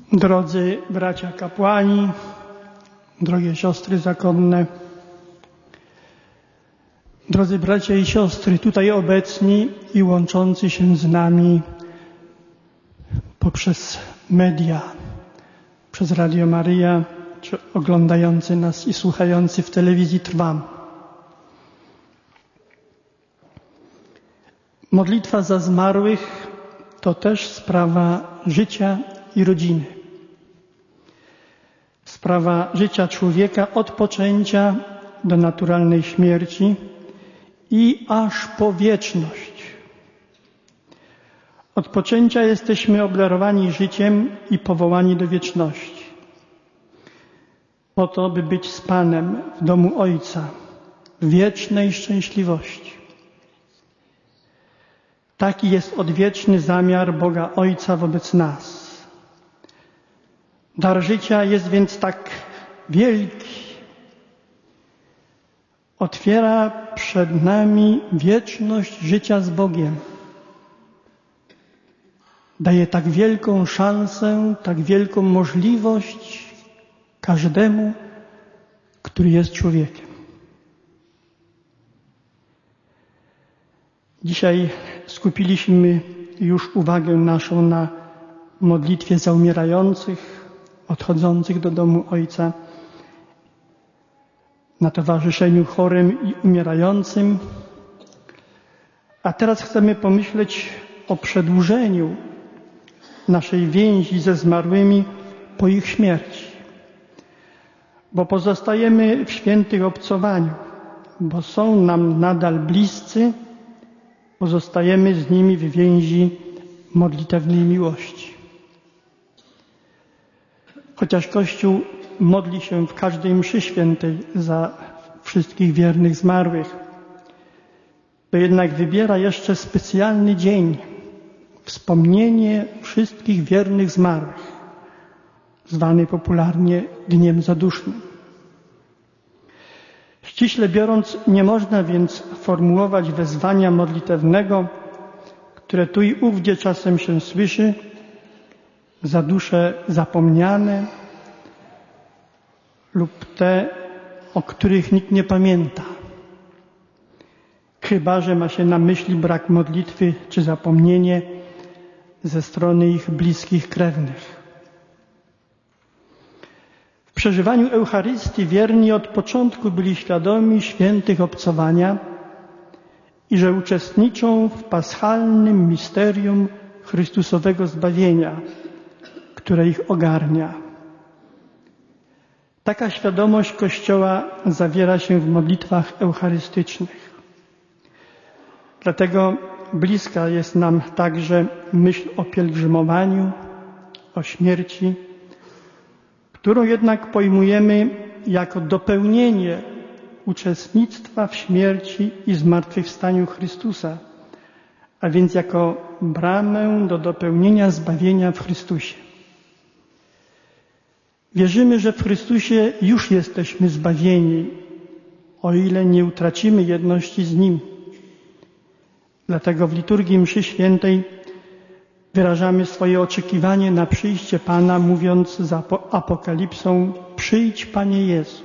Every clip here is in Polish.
Drodzy bracia kapłani, drogie siostry zakonne, drodzy bracia i siostry tutaj obecni i łączący się z nami poprzez media, przez Radio Maryja, czy oglądający nas i słuchający w telewizji Trwam. Modlitwa za zmarłych to też sprawa życia i rodziny. Sprawa życia człowieka od poczęcia do naturalnej śmierci i aż po wieczność. Od poczęcia jesteśmy obdarowani życiem i powołani do wieczności. Po to, by być z Panem w domu Ojca, w wiecznej szczęśliwości. Taki jest odwieczny zamiar Boga Ojca wobec nas. Dar życia jest więc tak wielki. Otwiera przed nami wieczność życia z Bogiem. Daje tak wielką szansę, tak wielką możliwość każdemu, który jest człowiekiem. Dzisiaj skupiliśmy już uwagę naszą na modlitwie za umierających, odchodzących do domu Ojca, na towarzyszeniu chorym i umierającym. A teraz chcemy pomyśleć o przedłużeniu naszej więzi ze zmarłymi po ich śmierci. Bo pozostajemy w świętych obcowaniu, bo są nam nadal bliscy, pozostajemy z nimi w więzi modlitewnej miłości. Chociaż Kościół modli się w każdej mszy świętej za wszystkich wiernych zmarłych, to jednak wybiera jeszcze specjalny dzień, wspomnienie wszystkich wiernych zmarłych, zwany popularnie Dniem Zadusznym. Ściśle biorąc, nie można więc formułować wezwania modlitewnego, które tu i ówdzie czasem się słyszy, za dusze zapomniane lub te, o których nikt nie pamięta. Chyba że ma się na myśli brak modlitwy czy zapomnienie ze strony ich bliskich krewnych. W przeżywaniu Eucharystii wierni od początku byli świadomi świętych obcowania i że uczestniczą w paschalnym misterium Chrystusowego zbawienia, które ich ogarnia. Taka świadomość Kościoła zawiera się w modlitwach eucharystycznych. Dlatego bliska jest nam także myśl o pielgrzymowaniu, o śmierci, którą jednak pojmujemy jako dopełnienie uczestnictwa w śmierci i zmartwychwstaniu Chrystusa, a więc jako bramę do dopełnienia zbawienia w Chrystusie. Wierzymy, że w Chrystusie już jesteśmy zbawieni, o ile nie utracimy jedności z Nim. Dlatego w liturgii mszy świętej wyrażamy swoje oczekiwanie na przyjście Pana, mówiąc za apokalipsą: przyjdź, Panie Jezu.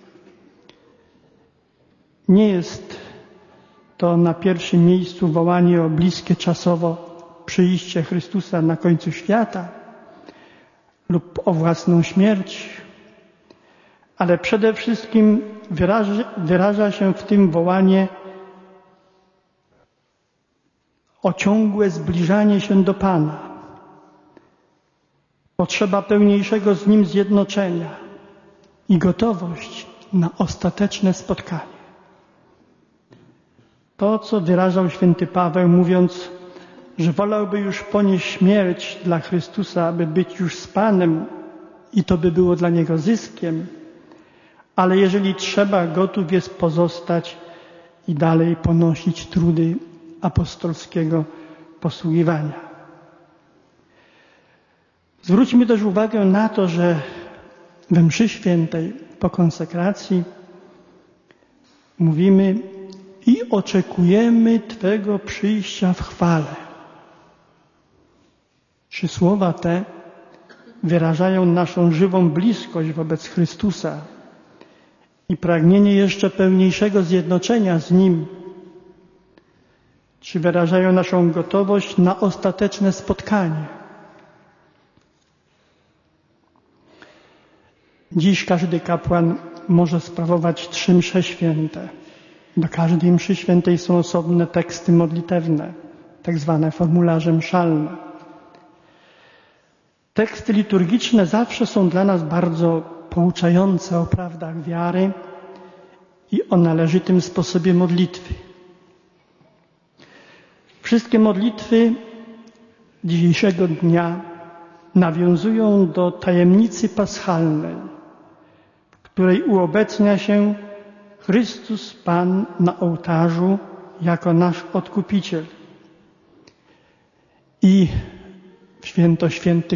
Nie jest to na pierwszym miejscu wołanie o bliskie czasowo przyjście Chrystusa na końcu świata lub o własną śmierć, ale przede wszystkim wyraża się w tym wołanie o ciągłe zbliżanie się do Pana. Potrzeba pełniejszego z Nim zjednoczenia i gotowość na ostateczne spotkanie. To, co wyrażał święty Paweł, mówiąc, że wolałby już ponieść śmierć dla Chrystusa, aby być już z Panem i to by było dla Niego zyskiem, ale jeżeli trzeba, gotów jest pozostać i dalej ponosić trudy apostolskiego posługiwania. Zwróćmy też uwagę na to, że we mszy świętej po konsekracji mówimy: i oczekujemy Twego przyjścia w chwale. 3 słowa te wyrażają naszą żywą bliskość wobec Chrystusa i pragnienie jeszcze pełniejszego zjednoczenia z Nim, czy wyrażają naszą gotowość na ostateczne spotkanie. Dziś każdy kapłan może sprawować 3 msze święte. Do każdej mszy świętej są osobne teksty modlitewne, tak zwane formularze mszalne. Teksty liturgiczne zawsze są dla nas bardzo pouczające o prawdach wiary i o należytym sposobie modlitwy. Wszystkie modlitwy dzisiejszego dnia nawiązują do tajemnicy paschalnej, w której uobecnia się Chrystus Pan na ołtarzu jako nasz Odkupiciel. I w święto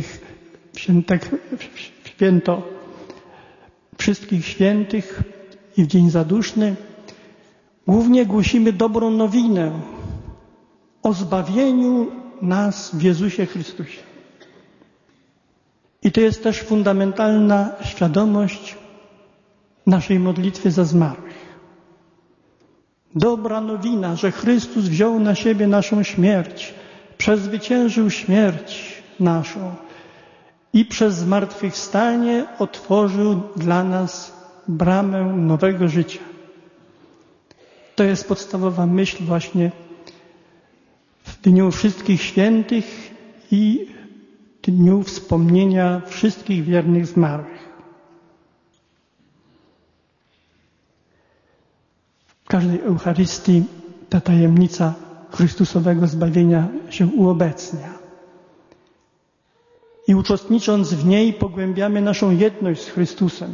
wszystkich świętych i w Dzień Zaduszny głównie głosimy dobrą nowinę o zbawieniu nas w Jezusie Chrystusie. I to jest też fundamentalna świadomość naszej modlitwy za zmarłych. Dobra nowina, że Chrystus wziął na siebie naszą śmierć, przezwyciężył śmierć naszą i przez zmartwychwstanie otworzył dla nas bramę nowego życia. To jest podstawowa myśl właśnie w Dniu Wszystkich Świętych i Dniu Wspomnienia wszystkich wiernych zmarłych. W każdej Eucharystii ta tajemnica Chrystusowego zbawienia się uobecnia. I uczestnicząc w niej pogłębiamy naszą jedność z Chrystusem.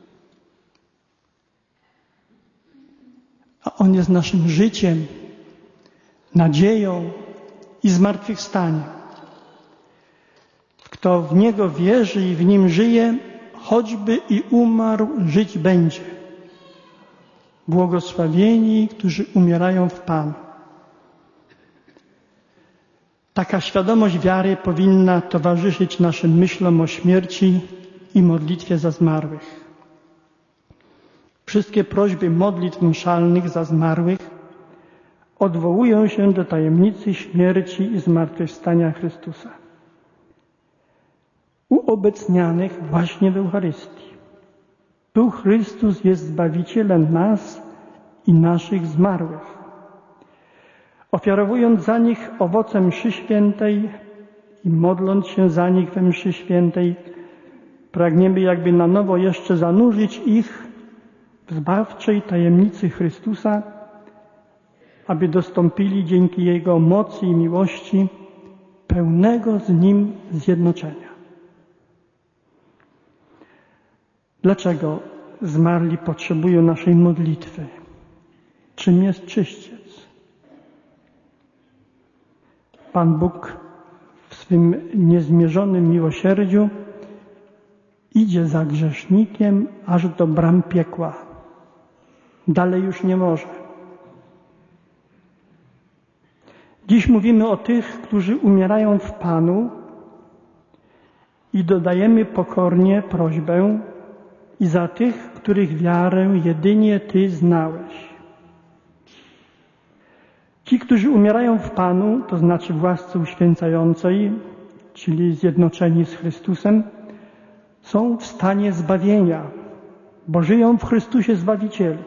A On jest naszym życiem, nadzieją i zmartwychwstaniem. Kto w Niego wierzy i w Nim żyje, choćby i umarł, żyć będzie. Błogosławieni, którzy umierają w Panu. Taka świadomość wiary powinna towarzyszyć naszym myślom o śmierci i modlitwie za zmarłych. Wszystkie prośby modlitw mszalnych za zmarłych odwołują się do tajemnicy śmierci i zmartwychwstania Chrystusa, uobecnianych właśnie w Eucharystii. Tu Chrystus jest Zbawicielem nas i naszych zmarłych. Ofiarowując za nich owoce mszy świętej i modląc się za nich we mszy świętej, pragniemy jakby na nowo jeszcze zanurzyć ich w zbawczej tajemnicy Chrystusa, aby dostąpili dzięki Jego mocy i miłości pełnego z Nim zjednoczenia. Dlaczego zmarli potrzebują naszej modlitwy? Czym jest czyściec? Pan Bóg w swym niezmierzonym miłosierdziu idzie za grzesznikiem aż do bram piekła. Dalej już nie może. Dziś mówimy o tych, którzy umierają w Panu i dodajemy pokornie prośbę i za tych, których wiarę jedynie Ty znałeś. Ci, którzy umierają w Panu, to znaczy w łasce uświęcającej, czyli zjednoczeni z Chrystusem, są w stanie zbawienia, bo żyją w Chrystusie Zbawicielu.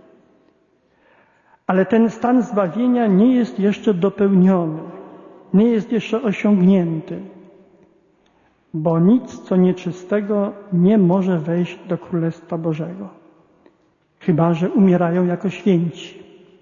Ale ten stan zbawienia nie jest jeszcze dopełniony, nie jest jeszcze osiągnięty, bo nic, co nieczystego, nie może wejść do Królestwa Bożego, chyba że umierają jako święci.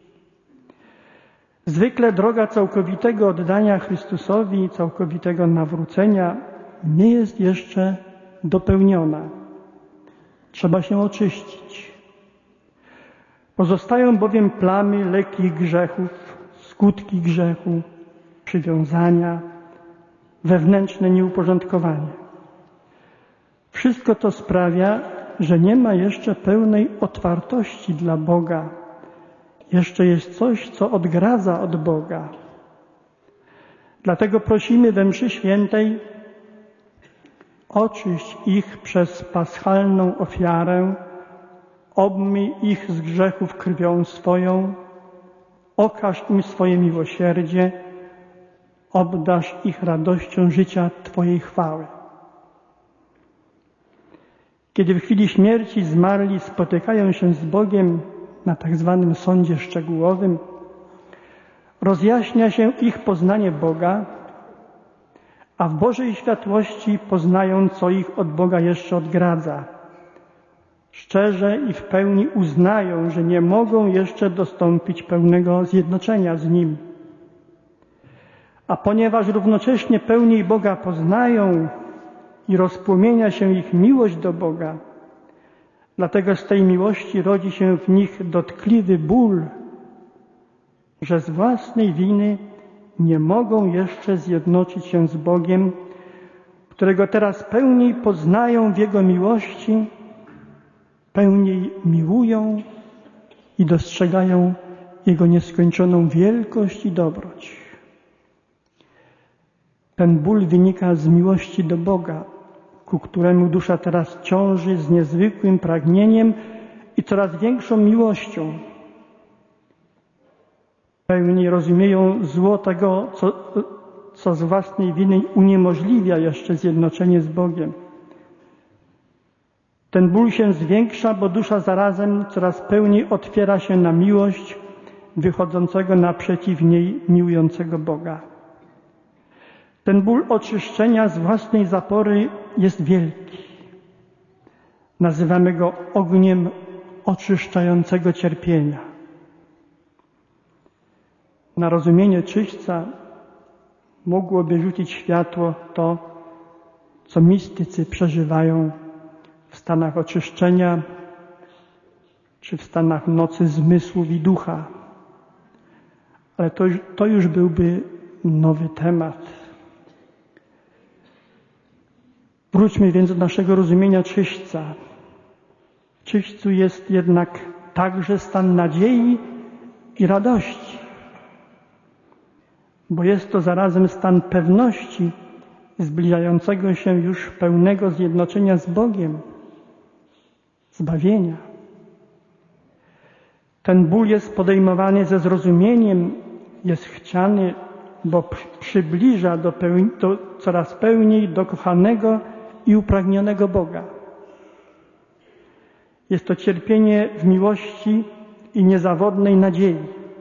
Zwykle droga całkowitego oddania Chrystusowi i całkowitego nawrócenia nie jest jeszcze dopełniona. Trzeba się oczyścić. Pozostają bowiem plamy lekkich grzechów, skutki grzechu, przywiązania, wewnętrzne nieuporządkowanie. Wszystko to sprawia, że nie ma jeszcze pełnej otwartości dla Boga. Jeszcze jest coś, co odgradza od Boga. Dlatego prosimy we mszy świętej Oczyść ich przez paschalną ofiarę, obmyj ich z grzechów krwią swoją, okaż im swoje miłosierdzie, obdarz ich radością życia Twojej chwały. Kiedy w chwili śmierci zmarli spotykają się z Bogiem na tak zwanym sądzie szczegółowym, rozjaśnia się ich poznanie Boga, a w Bożej światłości poznają, co ich od Boga jeszcze odgradza. Szczerze i w pełni uznają, że nie mogą jeszcze dostąpić pełnego zjednoczenia z Nim. A ponieważ równocześnie pełniej Boga poznają i rozpłomienia się ich miłość do Boga, dlatego z tej miłości rodzi się w nich dotkliwy ból, że z własnej winy nie mogą jeszcze zjednoczyć się z Bogiem, którego teraz pełniej poznają w Jego miłości, pełniej miłują i dostrzegają Jego nieskończoną wielkość i dobroć. Ten ból wynika z miłości do Boga, ku któremu dusza teraz ciąży z niezwykłym pragnieniem i coraz większą miłością. Pełniej rozumieją zło tego, co z własnej winy uniemożliwia jeszcze zjednoczenie z Bogiem. Ten ból się zwiększa, bo dusza zarazem coraz pełniej otwiera się na miłość wychodzącego naprzeciw niej miłującego Boga. Ten ból oczyszczenia z własnej zapory jest wielki. Nazywamy go ogniem oczyszczającego cierpienia. Na rozumienie czyśćca mogłoby rzucić światło to, co mistycy przeżywają w stanach oczyszczenia czy w stanach nocy zmysłów i ducha. Ale to już byłby nowy temat. Wróćmy więc do naszego rozumienia czyśćca. W czyśćcu jest jednak także stan nadziei i radości, bo jest to zarazem stan pewności zbliżającego się już pełnego zjednoczenia z Bogiem, zbawienia. Ten ból jest podejmowany ze zrozumieniem, jest chciany, bo przybliża do coraz pełniej do kochanego i upragnionego Boga. Jest to cierpienie w miłości i niezawodnej nadziei.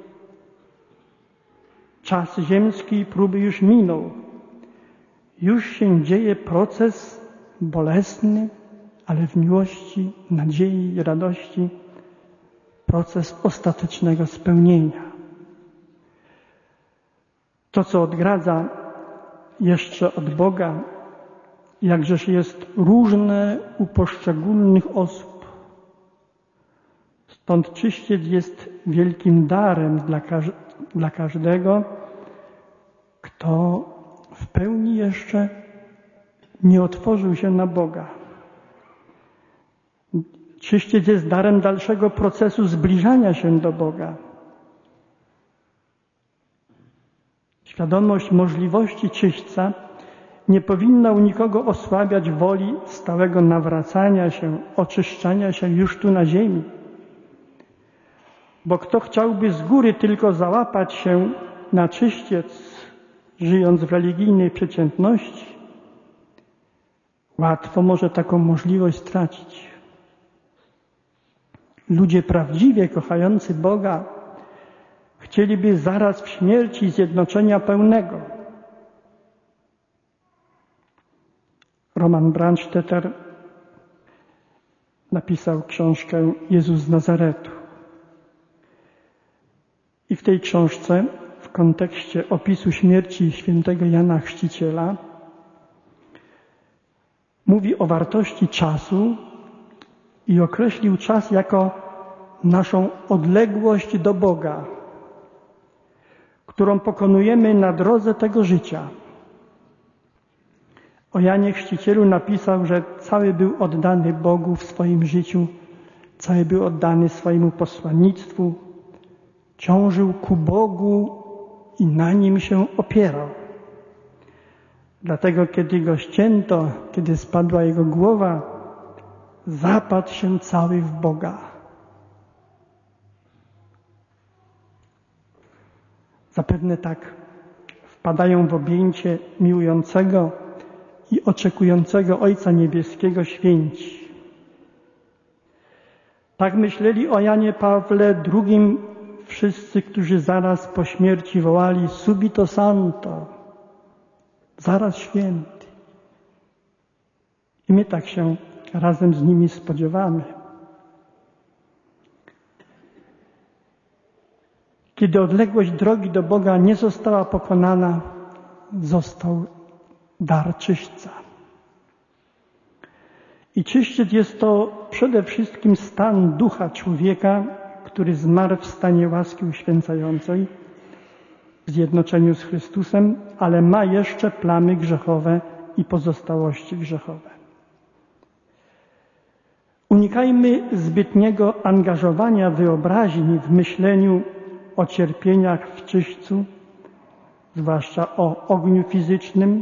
Czas ziemskiej próby już minął. Już się dzieje proces bolesny, ale w miłości, nadziei i radości proces ostatecznego spełnienia. To, co odgradza jeszcze od Boga, jakżeż jest różne u poszczególnych osób. Stąd czyściec jest wielkim darem dla każdego, kto w pełni jeszcze nie otworzył się na Boga. Czyściec jest darem dalszego procesu zbliżania się do Boga. Świadomość możliwości czyśćca nie powinna u nikogo osłabiać woli stałego nawracania się, oczyszczania się już tu na ziemi. Bo kto chciałby z góry tylko załapać się na czyściec, żyjąc w religijnej przeciętności, łatwo może taką możliwość stracić. Ludzie prawdziwie kochający Boga chcieliby zaraz w śmierci zjednoczenia pełnego. Roman Brandstetter napisał książkę Jezus z Nazaretu. I w tej książce, w kontekście opisu śmierci świętego Jana Chrzciciela, mówi o wartości czasu i określił czas jako naszą odległość do Boga, którą pokonujemy na drodze tego życia. O Janie Chrzcicielu napisał, że cały był oddany Bogu w swoim życiu, cały był oddany swojemu posłannictwu, ciążył ku Bogu i na Nim się opierał. Dlatego kiedy go ścięto, kiedy spadła jego głowa, zapadł się cały w Boga. Zapewne tak wpadają w objęcie miłującego i oczekującego Ojca Niebieskiego święci. Tak myśleli o Janie Pawle II wszyscy, którzy zaraz po śmierci wołali subito santo, zaraz święty. I my tak się razem z nimi spodziewamy. Kiedy odległość drogi do Boga nie została pokonana, został dar czyśćca. I czyściec jest to przede wszystkim stan ducha człowieka, który zmarł w stanie łaski uświęcającej, w zjednoczeniu z Chrystusem, ale ma jeszcze plamy grzechowe i pozostałości grzechowe. Unikajmy zbytniego angażowania wyobraźni w myśleniu o cierpieniach w czyśćcu, zwłaszcza o ogniu fizycznym,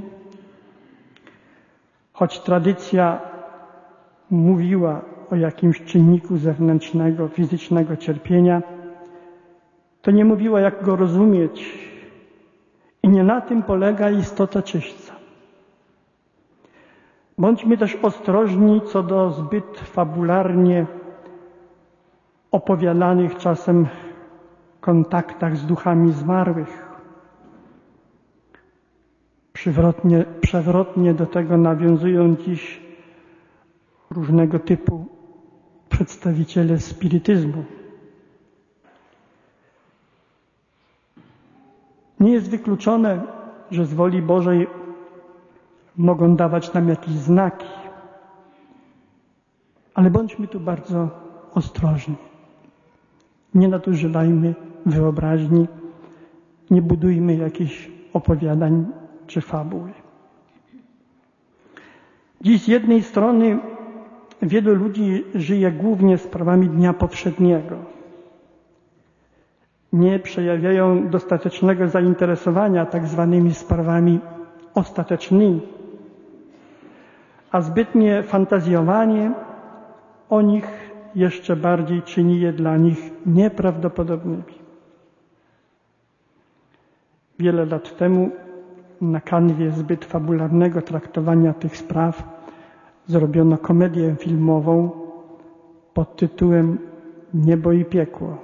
choć tradycja mówiła o jakimś czynniku zewnętrznego, fizycznego cierpienia, to nie mówiła, jak go rozumieć i nie na tym polega istota czyśćca. Bądźmy też ostrożni co do zbyt fabularnie opowiadanych czasem kontaktach z duchami zmarłych. Przewrotnie do tego nawiązują dziś różnego typu przedstawiciele spirytyzmu. Nie jest wykluczone, że z woli Bożej mogą dawać nam jakieś znaki, ale bądźmy tu bardzo ostrożni. Nie nadużywajmy wyobraźni, nie budujmy jakichś opowiadań czy fabuły. Dziś z jednej strony wielu ludzi żyje głównie sprawami dnia powszedniego. Nie przejawiają dostatecznego zainteresowania tak zwanymi sprawami ostatecznymi, a zbytnie fantazjowanie o nich jeszcze bardziej czyni je dla nich nieprawdopodobnymi. Wiele lat temu na kanwie zbyt fabularnego traktowania tych spraw zrobiono komedię filmową pod tytułem Niebo i piekło.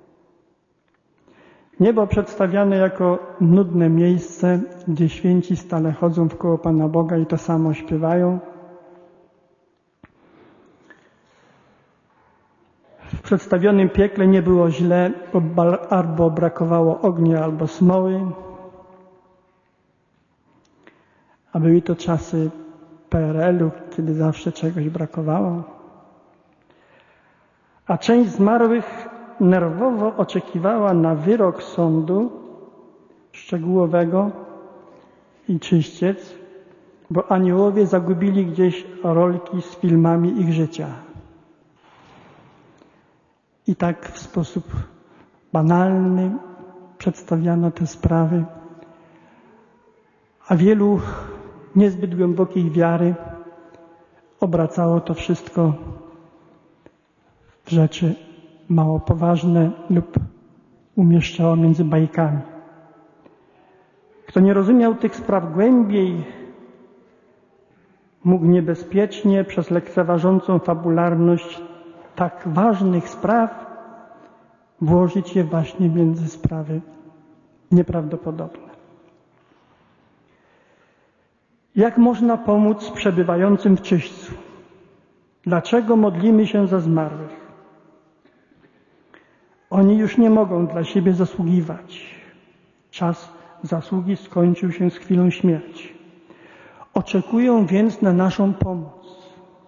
Niebo przedstawiane jako nudne miejsce, gdzie święci stale chodzą wkoło Pana Boga i to samo śpiewają. W przedstawionym piekle nie było źle, albo brakowało ognia, albo smoły. A były to czasy PRL-u, kiedy zawsze czegoś brakowało. A część zmarłych nerwowo oczekiwała na wyrok sądu szczegółowego i czyściec, bo aniołowie zagubili gdzieś rolki z filmami ich życia. I tak w sposób banalny przedstawiano te sprawy, a wielu niezbyt głębokiej wiary obracało to wszystko w rzeczy mało poważne lub umieszczało między bajkami. Kto nie rozumiał tych spraw głębiej, mógł niebezpiecznie przez lekceważącą fabularność tak ważnych spraw włożyć je właśnie między sprawy nieprawdopodobne. Jak można pomóc przebywającym w czyśćcu? Dlaczego modlimy się za zmarłych? Oni już nie mogą dla siebie zasługiwać. Czas zasługi skończył się z chwilą śmierci. Oczekują więc na naszą pomoc.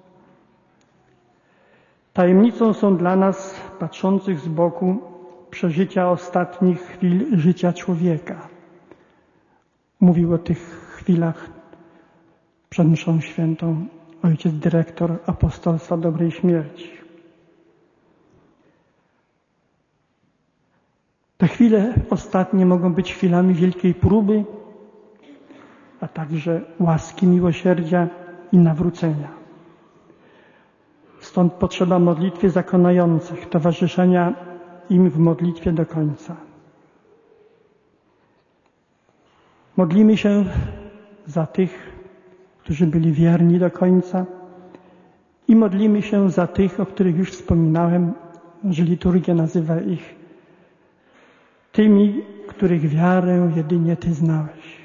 Tajemnicą są dla nas, patrzących z boku, przeżycia ostatnich chwil życia człowieka. Mówił o tych chwilach przed mszą świętą ojciec dyrektor Apostolstwa Dobrej Śmierci. Te chwile ostatnie mogą być chwilami wielkiej próby, a także łaski miłosierdzia i nawrócenia. Stąd potrzeba modlitwy zakonających, towarzyszenia im w modlitwie do końca. Modlimy się za tych, którzy byli wierni do końca i modlimy się za tych, o których już wspominałem, że liturgia nazywa ich tymi, których wiarę jedynie Ty znałeś.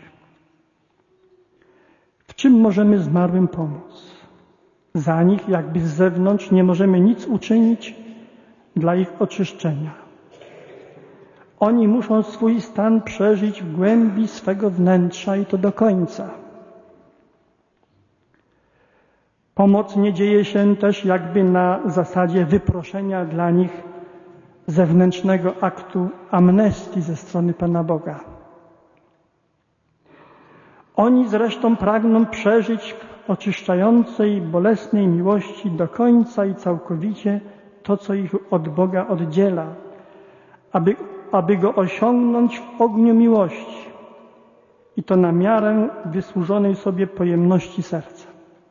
W czym możemy zmarłym pomóc? Za nich jakby z zewnątrz nie możemy nic uczynić dla ich oczyszczenia. Oni muszą swój stan przeżyć w głębi swego wnętrza i to do końca. Pomoc nie dzieje się też jakby na zasadzie wyproszenia dla nich zewnętrznego aktu amnestii ze strony Pana Boga. Oni zresztą pragną przeżyć w oczyszczającej, bolesnej miłości do końca i całkowicie to, co ich od Boga oddziela, aby Go osiągnąć w ogniu miłości i to na miarę wysłużonej sobie pojemności serca.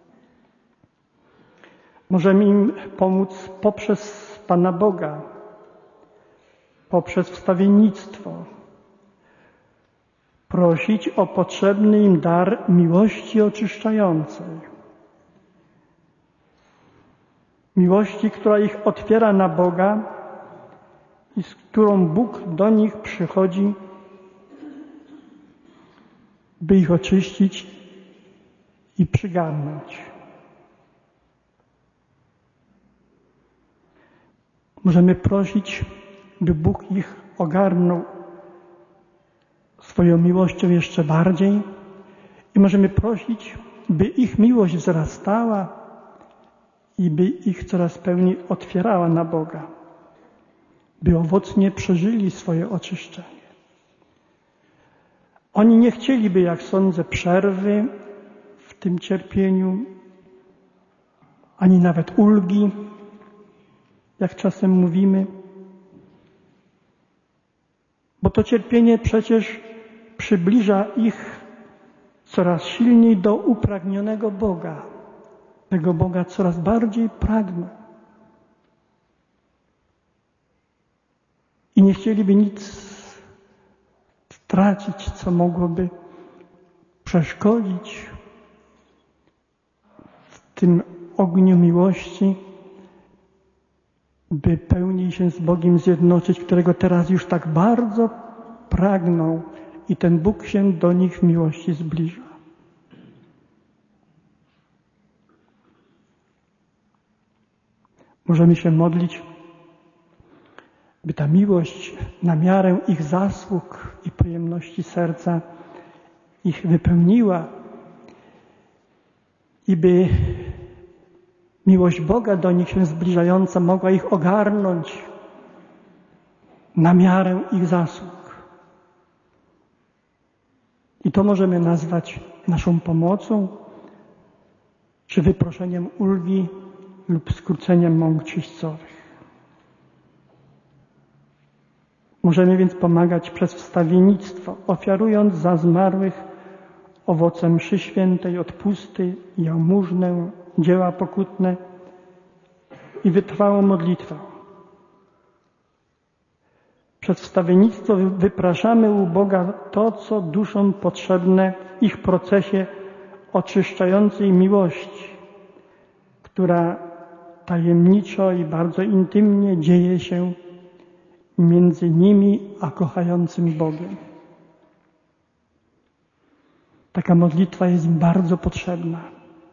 Możemy im pomóc poprzez Pana Boga, poprzez wstawiennictwo, prosić o potrzebny im dar miłości oczyszczającej. Miłości, która ich otwiera na Boga i z którą Bóg do nich przychodzi, by ich oczyścić i przygarnąć. Możemy prosić, by Bóg ich ogarnął swoją miłością jeszcze bardziej i możemy prosić, by ich miłość wzrastała i by ich coraz pełniej otwierała na Boga, by owocnie przeżyli swoje oczyszczenie. Oni nie chcieliby, jak sądzę, przerwy w tym cierpieniu, ani nawet ulgi, jak czasem mówimy, bo to cierpienie przecież przybliża ich coraz silniej do upragnionego Boga. Tego Boga coraz bardziej pragną. I nie chcieliby nic stracić, co mogłoby przeszkodzić w tym ogniu miłości, by pełniej się z Bogiem zjednoczyć, którego teraz już tak bardzo pragną i ten Bóg się do nich w miłości zbliża. Możemy się modlić, by ta miłość na miarę ich zasług i pojemności serca ich wypełniła i by miłość Boga do nich się zbliżająca mogła ich ogarnąć na miarę ich zasług. I to możemy nazwać naszą pomocą, czy wyproszeniem ulgi lub skróceniem mąk czyśćcowych. Możemy więc pomagać przez wstawiennictwo, ofiarując za zmarłych owoce mszy świętej, odpusty, jałmużnę, dzieła pokutne i wytrwałą modlitwę. Przez wstawiennictwo wypraszamy u Boga to, co duszom potrzebne w ich procesie oczyszczającej miłości, która tajemniczo i bardzo intymnie dzieje się między nimi a kochającym Bogiem. Taka modlitwa jest im bardzo potrzebna.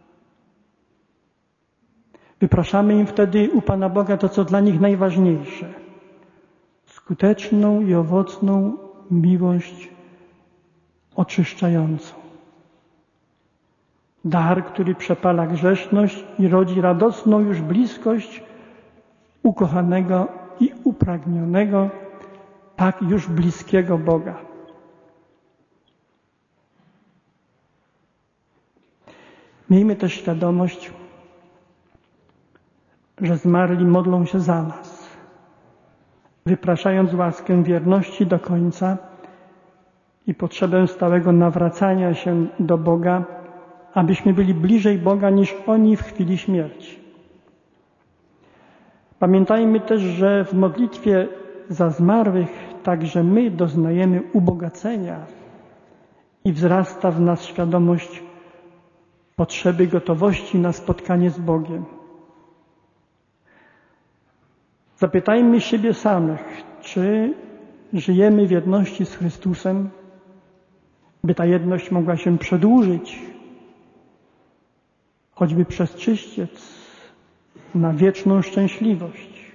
Wypraszamy im wtedy u Pana Boga to, co dla nich najważniejsze. Skuteczną i owocną miłość oczyszczającą. Dar, który przepala grzeszność i rodzi radosną już bliskość ukochanego i upragnionego, tak już bliskiego Boga. Miejmy też świadomość, że zmarli modlą się za nas, wypraszając łaskę wierności do końca i potrzebę stałego nawracania się do Boga, abyśmy byli bliżej Boga niż oni w chwili śmierci. Pamiętajmy też, że w modlitwie za zmarłych także my doznajemy ubogacenia i wzrasta w nas świadomość potrzeby gotowości na spotkanie z Bogiem. Zapytajmy siebie samych, czy żyjemy w jedności z Chrystusem, by ta jedność mogła się przedłużyć, choćby przez czyściec, na wieczną szczęśliwość.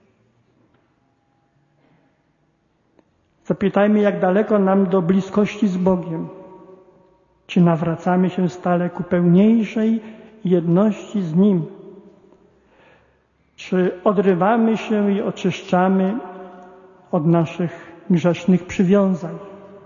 Zapytajmy, jak daleko nam do bliskości z Bogiem. Czy nawracamy się stale ku pełniejszej jedności z Nim? Czy odrywamy się i oczyszczamy od naszych grzesznych przywiązań?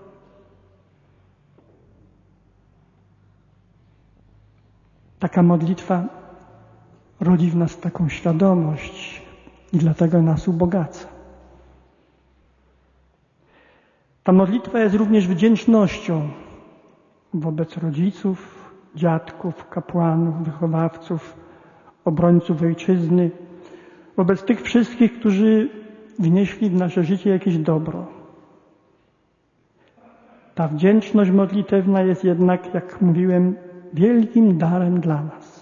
Taka modlitwa rodzi w nas taką świadomość i dlatego nas ubogaca. Ta modlitwa jest również wdzięcznością wobec rodziców, dziadków, kapłanów, wychowawców, obrońców ojczyzny, wobec tych wszystkich, którzy wnieśli w nasze życie jakieś dobro. Ta wdzięczność modlitewna jest jednak, jak mówiłem, wielkim darem dla nas.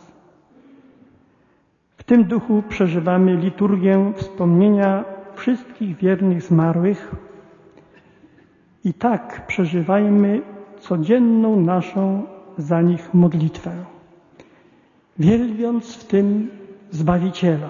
W tym duchu przeżywamy liturgię wspomnienia wszystkich wiernych zmarłych i tak przeżywajmy codzienną naszą za nich modlitwę, wielbiąc w tym Zbawiciela,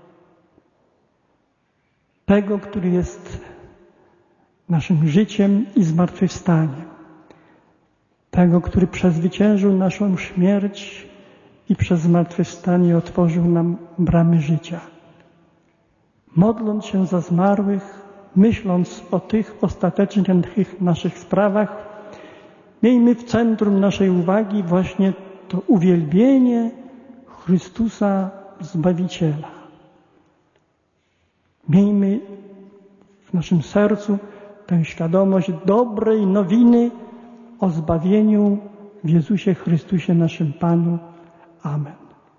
tego, który jest naszym życiem i zmartwychwstaniem, tego, który przezwyciężył naszą śmierć i przez zmartwychwstanie otworzył nam bramy życia. Modląc się za zmarłych, myśląc o tych ostatecznych naszych sprawach, miejmy w centrum naszej uwagi właśnie to uwielbienie Chrystusa Zbawiciela. Miejmy w naszym sercu tę świadomość dobrej nowiny o zbawieniu w Jezusie Chrystusie naszym Panu. Amen.